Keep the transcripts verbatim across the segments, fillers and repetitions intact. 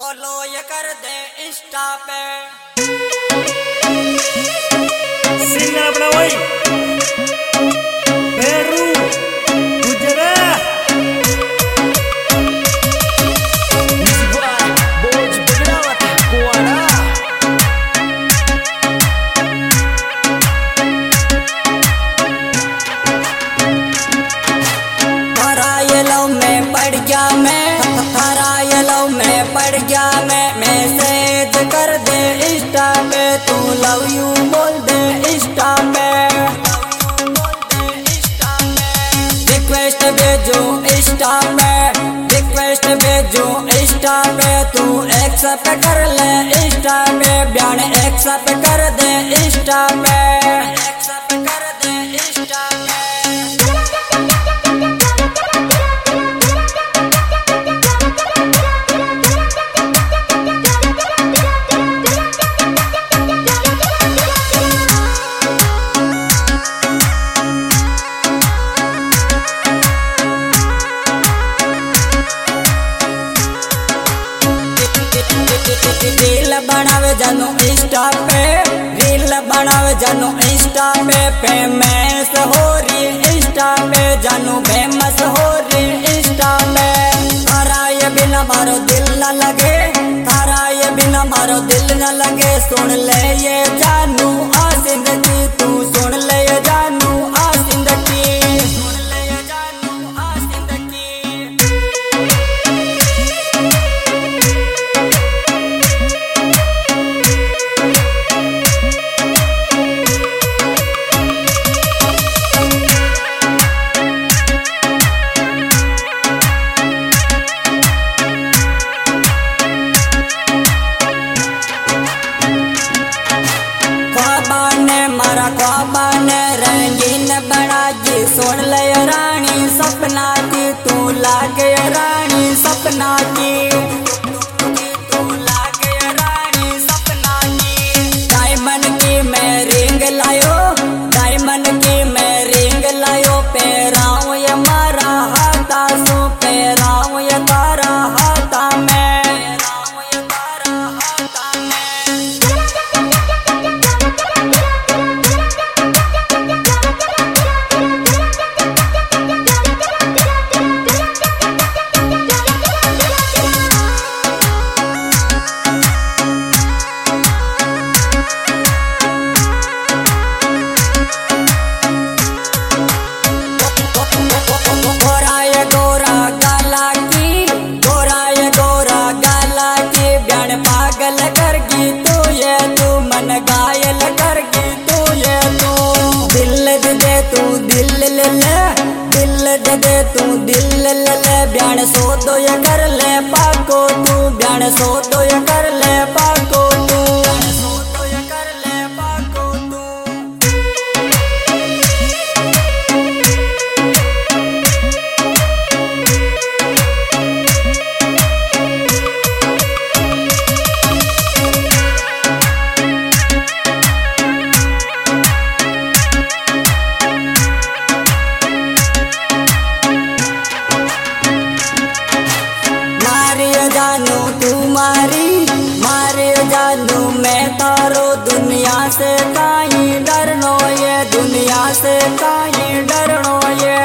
Follow ये कर दे Insta पे singer अपना वही पेरू गुजरात बोझ बिगड़ावत कुआरा थारा ये लव में पड़ गया मैं थारा ये लव में पड़ गया मैं मैसेज कर दे इंस्टा पे तू लव यू बोल दे इंस्टा पे रिक्वेस्ट भेजो इंस्टा पे रिक्वेस्ट भेजो इंस्टा पे तू एक्सेप्ट कर ले इंस्टा पे बयान एक्सेप्ट कर दे इंस्टा पे एक्सेप्ट कर दे इंस्टा पे रील बनावे जानो इंस्टा पे रील बनावे जानो इंस्टा पे फेमस हो रही इंस्टा पे जानो फेमस हो रही इंस्टा पे तारा ये बिना मारो दिल न लगे तारा ये बिना मारो दिल न लगे सुन ले ये जानू आ जिंदगी तू सुन ले ये जानू आ जिंदगी सुन ले ये जानू आ जिंदगी मारा ख्वाबा ने रंगीन बना जी सुन ले रानी सपना की तू लागे रानी सपना की तू लागे रानी सपना की डायमंड की मैं रिंग लायो डायमंड की मैं रिंग लायो पैराऊं ये मारा हाथा सो पैराऊं ये तारा हाथा में पैराऊं ये तारा हाथा में पागल करगी तू ये तू मन घायल करगी तू ये तू दिल दे दे तू दिल ले ले दिल दे दे तू दिल ले ले बयान सो दो ये कर ले पाको तू बयान सो दो ये कर ले पाको तू बयान सो दो ये कर ले पाको तू जानू तू मारी मारे जानू मैं तारो दुनिया से काई डरनो ये दुनिया से काई डरनो ये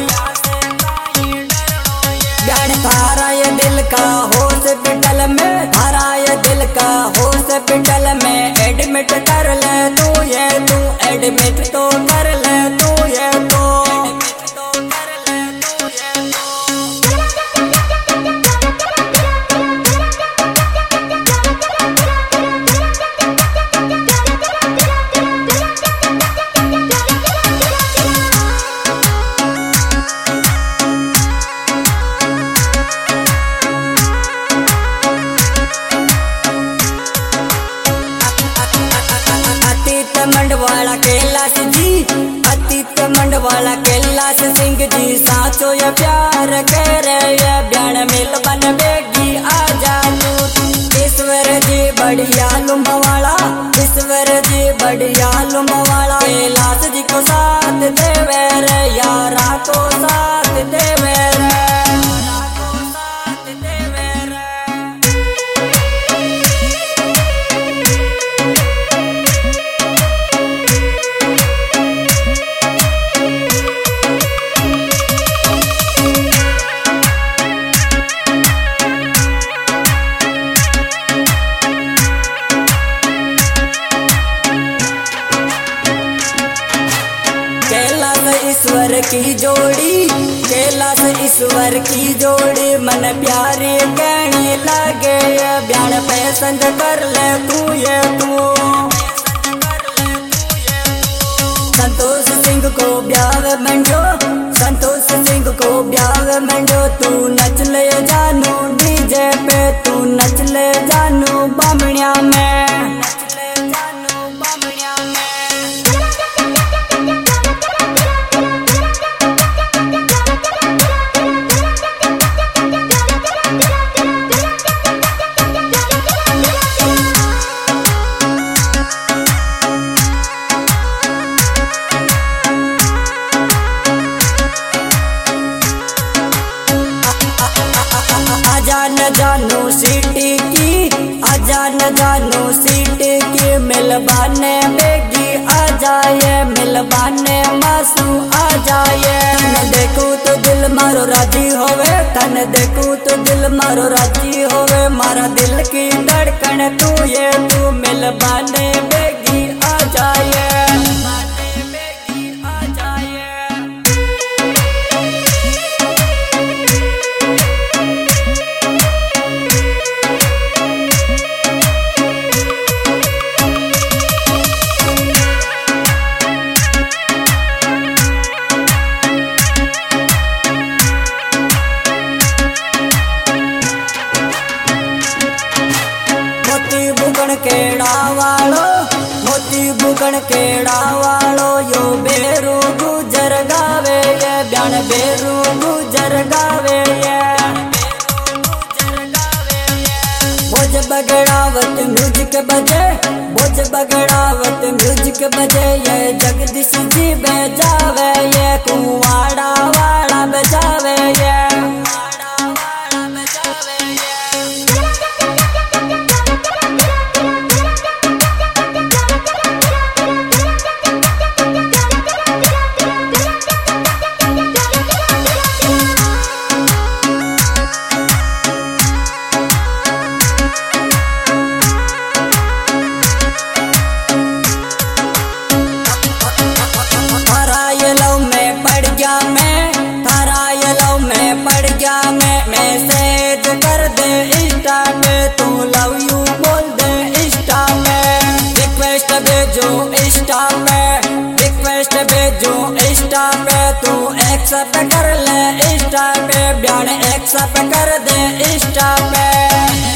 जान थारा ये दिल का हॉस्पिटल में थारा ये दिल का हॉस्पिटल में एडमिट कर ले तू ये तू एडमिट तो कर ले तू ये तो मंडवाला कैलाश जी अतीत मंडवाला कैलाश सिंह जी साचो ये प्यार कह रहे बयान मिल बन बेगी आ जालू ईश्वर जी बढ़िया लुम्बवाला ईश्वर जी बढ़िया लुम्बवाला कैलाश जी को साथ देवे रे यारा को साथ देवे रे यारा को साथ देवे रे की जोड़ी कैलाश ईश्वर की जोड़ी मन प्यारी कहने लगे ब्यान पसंद कर ले तू ये तू संतोष सिंह को ब्याह मंडो संतोष सिंह को ब्याह मंडो तू नच ले जानू डीजे पे तू नच ले जानू बामणिया में नच ले जानू बामणिया में अजान जानू सिटी की अजान जानू सिटी की मिलबाने बेगी आ जाए मिलबाने मासू आ जाए तन देखू तो दिल मारो राजी होवे तन देखू तो दिल मारो राजी होवे मारा दिल की धड़कन तू ये तू मिलबाने बेगी आ जाए बुगण केड़ा वालो मोती बुगण केड़ा वालो यो बेरू गुजर गावे ये ब्यान बेरू गुजर गावे ये बोझ बगड़ावत म्यूजिक बजे बोझ बगड़ावत म्यूजिक बजे ये जगदीश जी बजावे ये कुवाड़ा वाड़ा बजावे ये मैसेज कर दे इंस्टा पे तू लव यू बोल दे इंस्टा में रिक्वेस्ट भेजो इंस्टा में रिक्वेस्ट भेजो इंस्टा पे तू एक्सेप्ट कर ले इंस्टा पे ब्यान एक्सेप्ट कर दे इंस्टा पे।